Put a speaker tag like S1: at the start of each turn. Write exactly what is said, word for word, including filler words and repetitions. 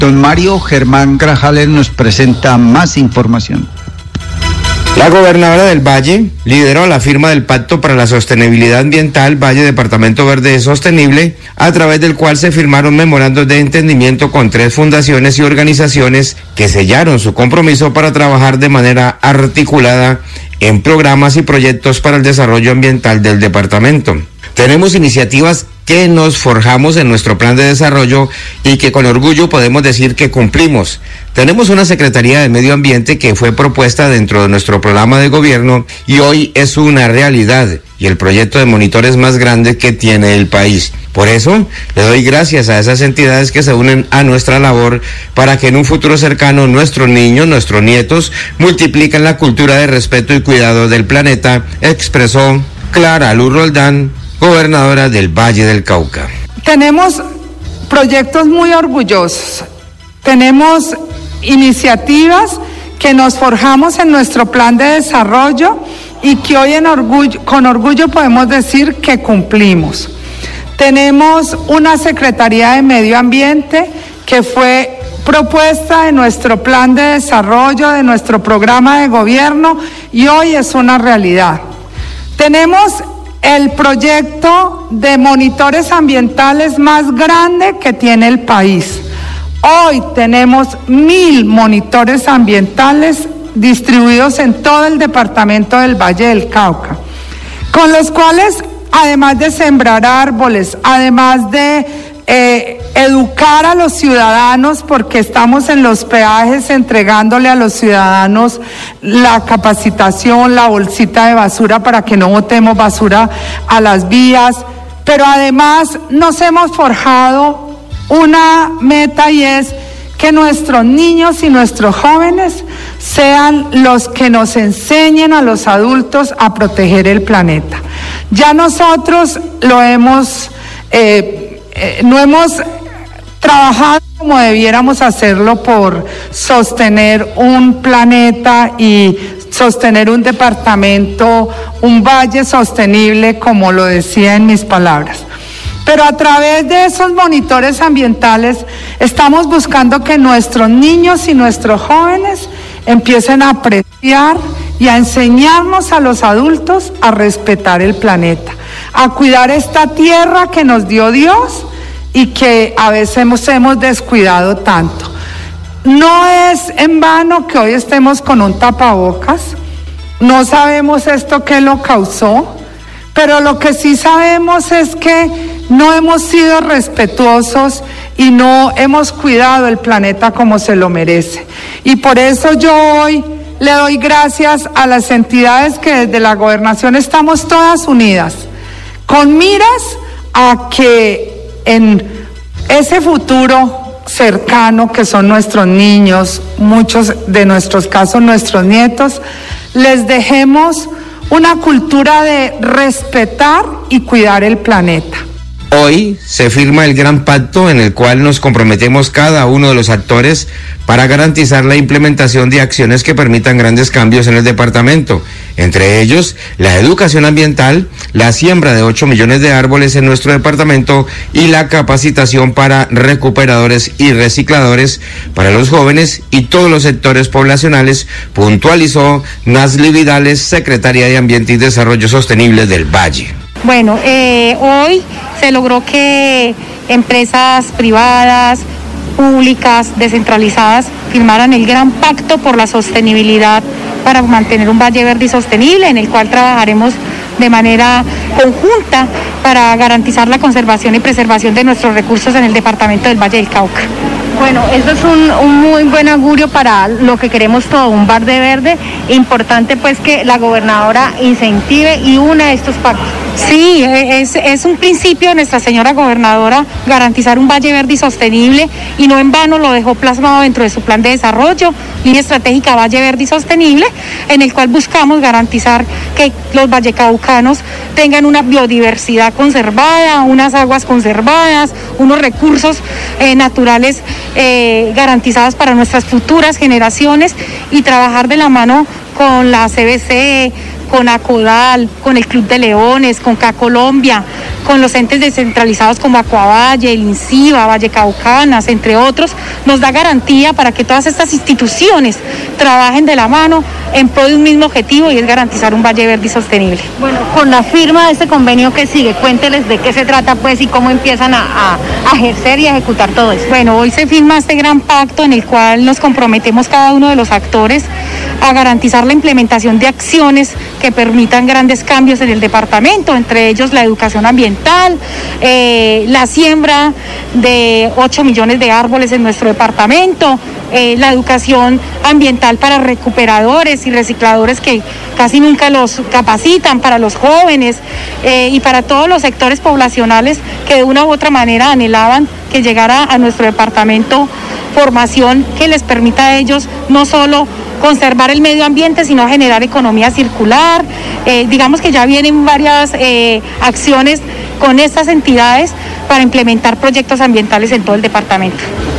S1: Don Mario Germán Grajales nos presenta más información.
S2: La gobernadora del Valle lideró la firma del Pacto para la Sostenibilidad Ambiental Valle Departamento Verde Sostenible, a través del cual se firmaron memorandos de entendimiento con tres fundaciones y organizaciones que sellaron su compromiso para trabajar de manera articulada en programas y proyectos para el desarrollo ambiental del departamento. Tenemos iniciativas que nos forjamos en nuestro plan de desarrollo y que con orgullo podemos decir que cumplimos. Tenemos una Secretaría de Medio Ambiente que fue propuesta dentro de nuestro programa de gobierno y hoy es una realidad y el proyecto de monitores más grande que tiene el país. Por eso, le doy gracias a esas entidades que se unen a nuestra labor para que en un futuro cercano nuestros niños, nuestros nietos, multipliquen la cultura de respeto y cuidado del planeta, expresó Clara Luz Roldán, gobernadora del Valle del Cauca.
S3: Tenemos proyectos muy orgullosos, tenemos iniciativas que nos forjamos en nuestro plan de desarrollo y que hoy en orgullo, con orgullo podemos decir que cumplimos. Tenemos una Secretaría de Medio Ambiente que fue propuesta de nuestro plan de desarrollo, de nuestro programa de gobierno y hoy es una realidad. Tenemos el proyecto de monitores ambientales más grande que tiene el país. Hoy tenemos mil monitores ambientales distribuidos en todo el departamento del Valle del Cauca, con los cuales, además de sembrar árboles, además de eh, educar a los ciudadanos, porque estamos en los peajes entregándole a los ciudadanos la capacitación, la bolsita de basura para que no botemos basura a las vías, pero además nos hemos forjado una meta y es que nuestros niños y nuestros jóvenes sean los que nos enseñen a los adultos a proteger el planeta. Ya nosotros lo hemos, eh, eh, no hemos trabajado como debiéramos hacerlo por sostener un planeta y sostener un departamento, un valle sostenible, como lo decía en mis palabras. Pero a través de esos monitores ambientales estamos buscando que nuestros niños y nuestros jóvenes empiecen a apreciar y a enseñarnos a los adultos a respetar el planeta, a cuidar esta tierra que nos dio Dios y que a veces hemos, hemos descuidado tanto. No es en vano que hoy estemos con un tapabocas, no sabemos esto qué lo causó, pero lo que sí sabemos es que no hemos sido respetuosos y no hemos cuidado el planeta como se lo merece. Y por eso yo hoy le doy gracias a las entidades que desde la gobernación estamos todas unidas, con miras a que en ese futuro cercano, que son nuestros niños, muchos de nuestros casos nuestros nietos, les dejemos una cultura de respetar y cuidar el planeta.
S2: Hoy se firma el gran pacto en el cual nos comprometemos cada uno de los actores para garantizar la implementación de acciones que permitan grandes cambios en el departamento, entre ellos la educación ambiental, la siembra de ocho millones de árboles en nuestro departamento y la capacitación para recuperadores y recicladores para los jóvenes y todos los sectores poblacionales, puntualizó Nasli Vidales, secretaria de Ambiente y Desarrollo Sostenible del Valle.
S4: Bueno, eh, hoy se logró que empresas privadas, públicas, descentralizadas, firmaran el gran pacto por la sostenibilidad para mantener un valle verde y sostenible, en el cual trabajaremos de manera conjunta para garantizar la conservación y preservación de nuestros recursos en el departamento del Valle del Cauca.
S5: Bueno, eso es un, un muy buen augurio para lo que queremos todo, un valle verde. Importante pues que la gobernadora incentive y una estos pactos.
S4: Sí, es, es un principio de nuestra señora gobernadora garantizar un valle verde y sostenible, y no en vano lo dejó plasmado dentro de su plan de desarrollo, línea estratégica Valle Verde y Sostenible, en el cual buscamos garantizar que los vallecaucanos tengan una biodiversidad conservada, unas aguas conservadas, unos recursos eh, naturales eh, garantizados para nuestras futuras generaciones, y trabajar de la mano con la C B C, con ACODAL, con el Club de Leones, con CAColombia, con los entes descentralizados como Acuavalle, el INCIBA, Valle Caucanas, entre otros, nos da garantía para que todas estas instituciones trabajen de la mano en pro de un mismo objetivo, y es garantizar un valle verde y sostenible.
S5: Bueno, con la firma de este convenio que sigue, cuénteles de qué se trata pues y cómo empiezan a, a, a ejercer y a ejecutar todo eso.
S4: Bueno, hoy se firma este gran pacto en el cual nos comprometemos cada uno de los actores a garantizar la implementación de acciones que permitan grandes cambios en el departamento, entre ellos la educación ambiental, eh, la siembra de ocho millones de árboles en nuestro departamento, eh, la educación ambiental para recuperadores y recicladores que casi nunca los capacitan, para los jóvenes eh, y para todos los sectores poblacionales que de una u otra manera anhelaban que llegara a nuestro departamento formación que les permita a ellos no solo conservar el medio ambiente, sino generar economía circular. Eh, digamos que ya vienen varias eh, acciones con estas entidades para implementar proyectos ambientales en todo el departamento.